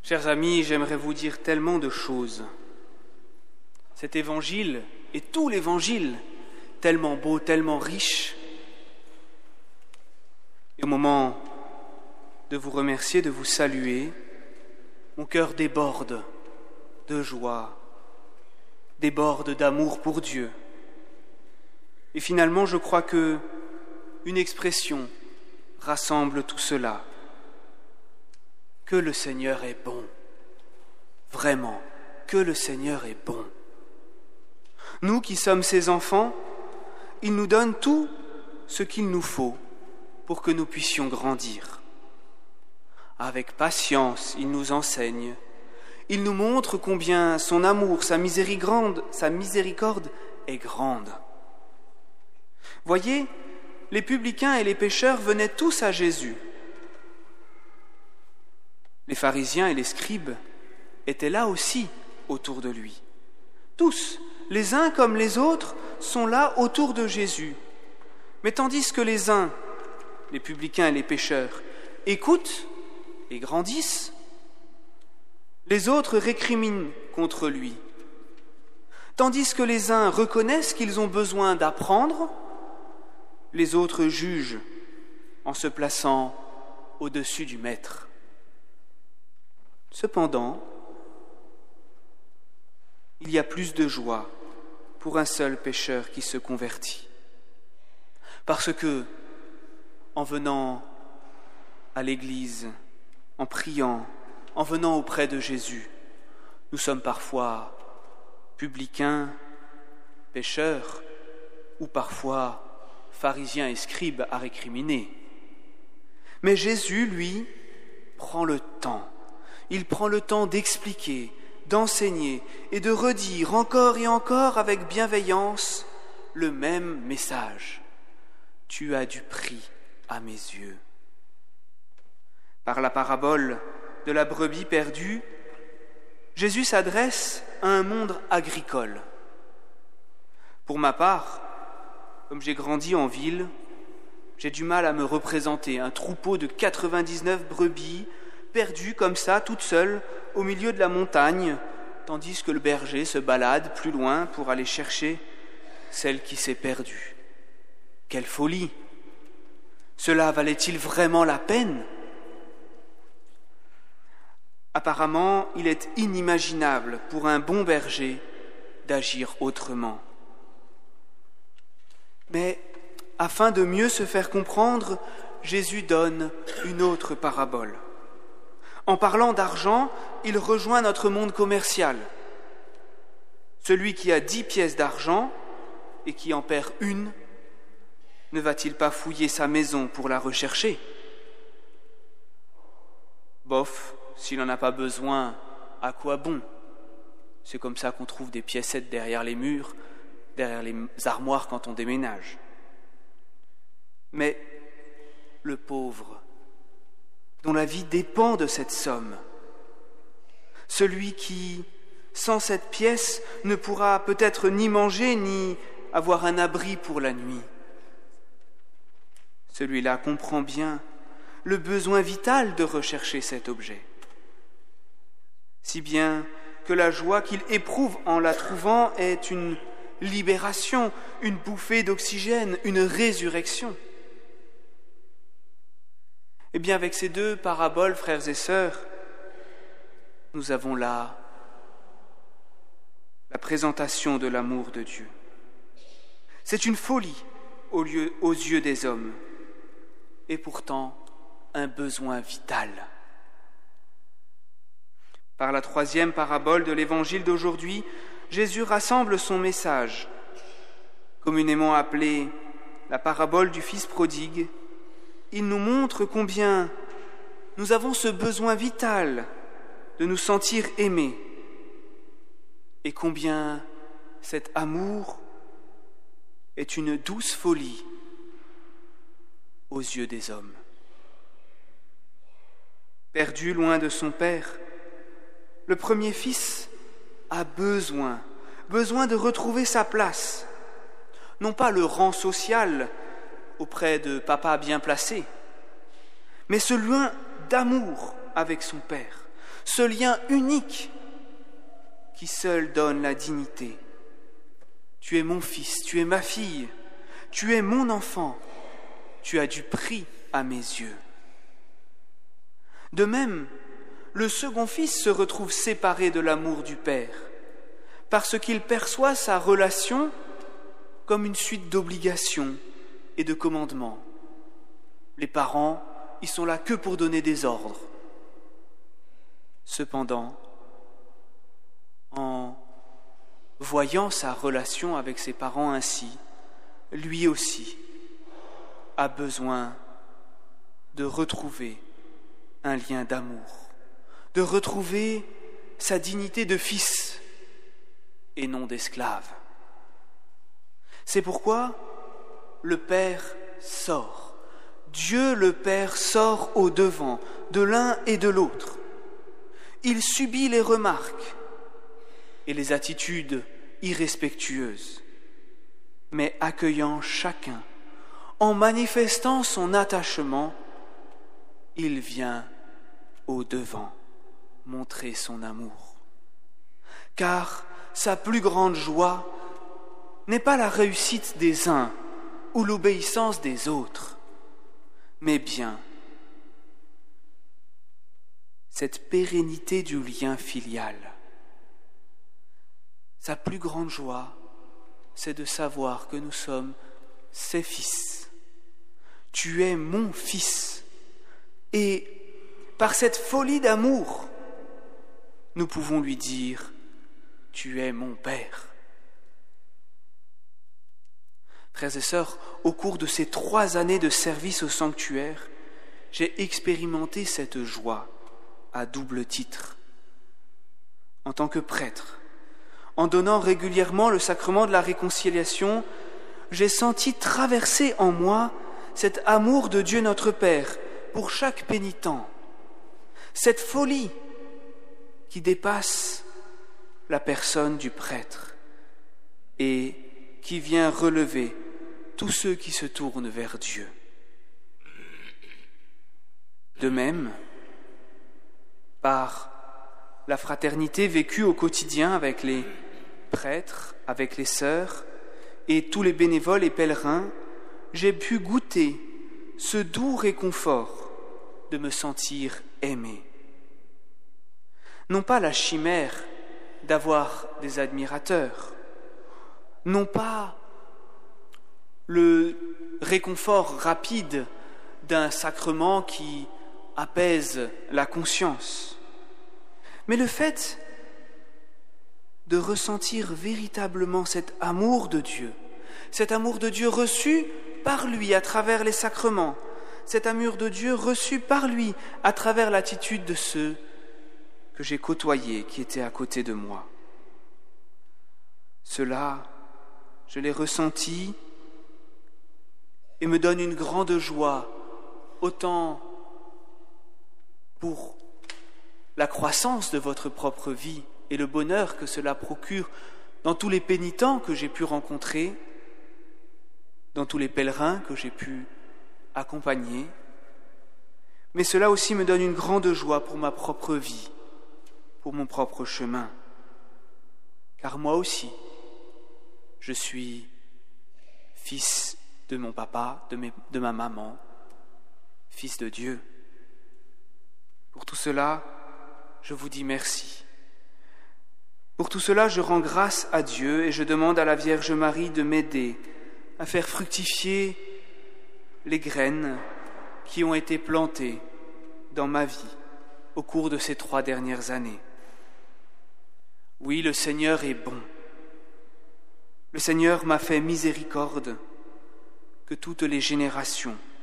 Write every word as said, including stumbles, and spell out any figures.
Chers amis, j'aimerais vous dire tellement de choses. Cet évangile et tout l'évangile, tellement beau, tellement riche. Et au moment de vous remercier, de vous saluer, mon cœur déborde de joie, déborde d'amour pour Dieu. Et finalement, je crois que une expression rassemble tout cela. Que le Seigneur est bon. Vraiment, que le Seigneur est bon. Nous qui sommes ses enfants, il nous donne tout ce qu'il nous faut pour que nous puissions grandir. Avec patience, il nous enseigne. Il nous montre combien son amour, sa miséricorde, sa miséricorde est grande. Voyez, les publicains et les pécheurs venaient tous à Jésus. Les pharisiens et les scribes étaient là aussi autour de lui. Tous, les uns comme les autres, sont là autour de Jésus. Mais tandis que les uns, les publicains et les pécheurs, écoutent et grandissent, les autres récriminent contre lui. Tandis que les uns reconnaissent qu'ils ont besoin d'apprendre, les autres jugent en se plaçant au-dessus du maître. Cependant, il y a plus de joie pour un seul pécheur qui se convertit. Parce que, en venant à l'Église, en priant, en venant auprès de Jésus, nous sommes parfois publicains, pécheurs, ou parfois pharisiens et scribes à récriminer. Mais Jésus, lui, prend le temps. Il prend le temps d'expliquer, d'enseigner et de redire encore et encore avec bienveillance le même message. Tu as du prix à mes yeux. Par la parabole de la brebis perdue, Jésus s'adresse à un monde agricole. Pour ma part, comme j'ai grandi en ville, j'ai du mal à me représenter un troupeau de quatre-vingt-dix-neuf brebis perdues comme ça, toutes seules, au milieu de la montagne, tandis que le berger se balade plus loin pour aller chercher celle qui s'est perdue. Quelle folie! Cela valait-il vraiment la peine? Apparemment, il est inimaginable pour un bon berger d'agir autrement. Mais, afin de mieux se faire comprendre, Jésus donne une autre parabole. En parlant d'argent, il rejoint notre monde commercial. Celui qui a dix pièces d'argent et qui en perd une, ne va-t-il pas fouiller sa maison pour la rechercher? Bof, s'il n'en a pas besoin, à quoi bon? C'est comme ça qu'on trouve des piécettes derrière les murs, derrière les armoires quand on déménage. Mais le pauvre, dont la vie dépend de cette somme, celui qui, sans cette pièce, ne pourra peut-être ni manger ni avoir un abri pour la nuit, celui-là comprend bien le besoin vital de rechercher cet objet, si bien que la joie qu'il éprouve en la trouvant est une libération, une bouffée d'oxygène, une résurrection. Eh bien, avec ces deux paraboles, frères et sœurs, nous avons là la présentation de l'amour de Dieu. C'est une folie aux yeux des hommes, et pourtant un besoin vital. Par la troisième parabole de l'évangile d'aujourd'hui, Jésus rassemble son message, communément appelé la parabole du fils prodigue. Il nous montre combien nous avons ce besoin vital de nous sentir aimés et combien cet amour est une douce folie aux yeux des hommes. Perdu loin de son père, le premier fils a besoin, besoin de retrouver sa place, non pas le rang social auprès de papa bien placé, mais ce lien d'amour avec son père, ce lien unique qui seul donne la dignité. Tu es mon fils, tu es ma fille, tu es mon enfant, tu as du prix à mes yeux. De même, le second fils se retrouve séparé de l'amour du Père, parce qu'il perçoit sa relation comme une suite d'obligations et de commandements. Les parents, ils sont là que pour donner des ordres. Cependant, en voyant sa relation avec ses parents ainsi, lui aussi a besoin de retrouver un lien d'amour, de retrouver sa dignité de fils et non d'esclave. C'est pourquoi le Père sort. Dieu le Père sort au devant de l'un et de l'autre. Il subit les remarques et les attitudes irrespectueuses, mais accueillant chacun, en manifestant son attachement, il vient au devant montrer son amour. Car sa plus grande joie n'est pas la réussite des uns ou l'obéissance des autres, mais bien cette pérennité du lien filial. Sa plus grande joie, c'est de savoir que nous sommes ses fils. Tu es mon fils. Et par cette folie d'amour, nous pouvons lui dire « Tu es mon Père ». Frères et sœurs, au cours de ces trois années de service au sanctuaire, j'ai expérimenté cette joie à double titre. En tant que prêtre, en donnant régulièrement le sacrement de la réconciliation, j'ai senti traverser en moi cet amour de Dieu notre Père pour chaque pénitent, cette folie qui dépasse la personne du prêtre et qui vient relever tous ceux qui se tournent vers Dieu. De même, par la fraternité vécue au quotidien avec les prêtres, avec les sœurs et tous les bénévoles et pèlerins, j'ai pu goûter ce doux réconfort de me sentir aimé. Non pas la chimère d'avoir des admirateurs, non pas le réconfort rapide d'un sacrement qui apaise la conscience, mais le fait de ressentir véritablement cet amour de Dieu, cet amour de Dieu reçu par lui à travers les sacrements, cet amour de Dieu reçu par lui à travers l'attitude de ceux que j'ai côtoyés, qui étaient à côté de moi. Cela, je l'ai ressenti et me donne une grande joie, autant pour la croissance de votre propre vie et le bonheur que cela procure dans tous les pénitents que j'ai pu rencontrer, dans tous les pèlerins que j'ai pu accompagner, mais cela aussi me donne une grande joie pour ma propre vie, pour mon propre chemin, car moi aussi, je suis fils de mon papa, de, mes, de ma maman, fils de Dieu. Pour tout cela, je vous dis merci. Pour tout cela, je rends grâce à Dieu et je demande à la Vierge Marie de m'aider à faire fructifier les graines qui ont été plantées dans ma vie au cours de ces trois dernières années. Oui, le Seigneur est bon. Le Seigneur m'a fait miséricorde que toutes les générations